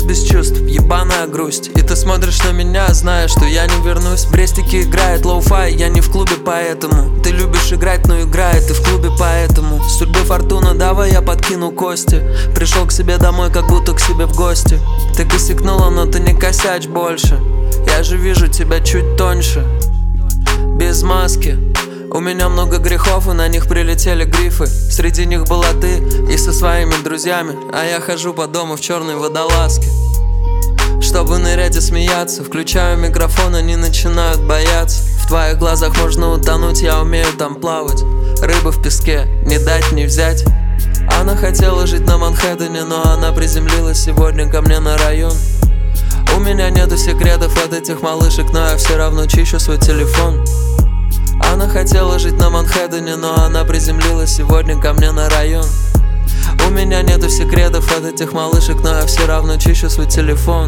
без чувств, ебаная грусть. И ты смотришь на меня, зная, что я не вернусь. В Брестике играет лоу-фай, я не в клубе, поэтому ты любишь играть, но играет ты в клубе, поэтому судьбы фортуна, давай я подкину кости. Пришел к себе домой, как будто к себе в гости. Ты косякнула, но ты не косячь больше. Я же вижу тебя чуть тоньше, без маски. У меня много грехов, и на них прилетели грифы. Среди них была ты и со своими друзьями, а я хожу по дому в черной водолазке. Чтобы нырять и смеяться, включаю микрофон, они начинают бояться. В твоих глазах можно утонуть, я умею там плавать. Рыба в песке, не дать не взять. Она хотела жить на Манхэттене, но она приземлилась сегодня ко мне на район. У меня нету секретов от этих малышек, но я все равно чищу свой телефон. Она хотела жить на Манхэттене, но она приземлилась сегодня ко мне на район. У меня нету секретов от этих малышек, но я все равно чищу свой телефон.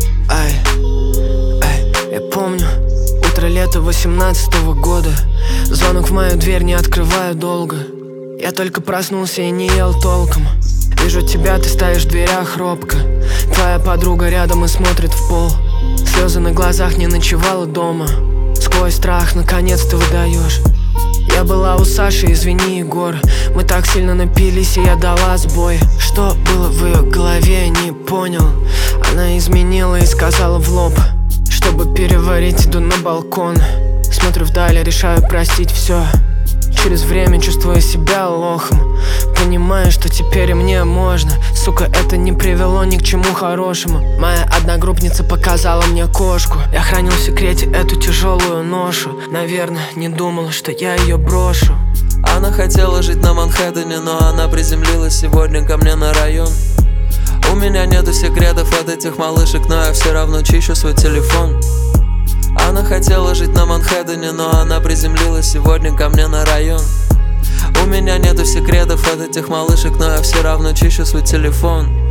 Я помню утро лета 18-го года. Звонок в мою дверь не открываю долго. Я только проснулся и не ел толком. Вижу тебя, ты стоишь в дверях робко. Твоя подруга рядом и смотрит в пол. Слезы на глазах, не ночевала дома. Сквозь страх наконец ты выдаешь: я была у Саши, извини, Егор. Мы так сильно напились, и я дала сбой. Что было в ее голове, я не понял. Она изменила и сказала в лоб: чтобы переварить, иду на балкон. Смотрю вдаль, решаю простить все. Через время чувствую себя лохом. Понимаю, что теперь и мне можно. Сука, это не привело ни к чему хорошему. Моя одногруппница показала мне кошку. Я хранил в секрете эту тяжелую ношу. Наверное, не думала, что я ее брошу. Она хотела жить на Манхэттене, но она приземлилась сегодня ко мне на район. У меня нету секретов от этих малышек, но я все равно чищу свой телефон. Она хотела жить на Манхэттене, но она приземлилась сегодня ко мне на район. У меня нету секретов от этих малышек, но я все равно чищу свой телефон.